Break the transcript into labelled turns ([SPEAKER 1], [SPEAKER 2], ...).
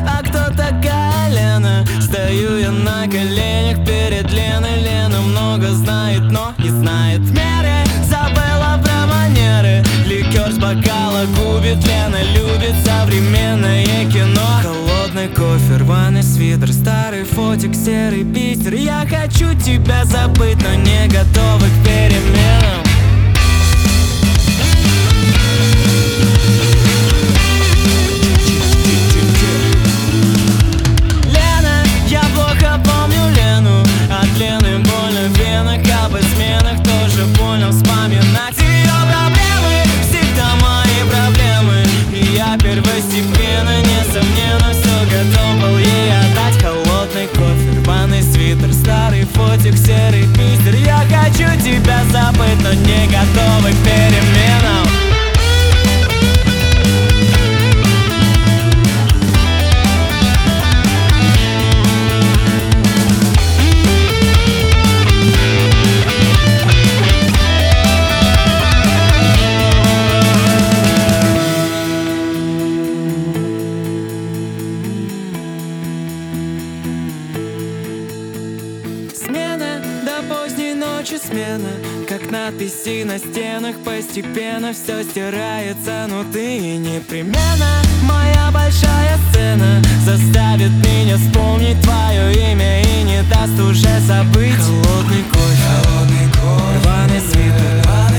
[SPEAKER 1] А кто такая Лена? Стою я на коленях перед Леной. Лена много знает, но не знает меры. Забыла про манеры. Ликер с бокала губит. Лена любит современное кино. Холодный кофе, рваный свитер, старый фотик, серый Питер. Я хочу тебя забыть, но не готова к переменам. Лена, я плохо помню Лену. От Лены больно в венах, а в изменах тоже больно вспоминать. Ее проблемы всегда мои проблемы, и я первостепенно, несомненно, все готов был ей отдать. Холодный кофе, рваный свитер, старый фотик, серый Питер. Я хочу тебя забыть, но не готова к переменам. Смена до поздней ночи, смена, как надписи на стенах. Постепенно все стирается, но ты непременно. Моя большая сцена заставит меня вспомнить твое имя и не даст уже забыть. Холодный кофе, рваный свитер,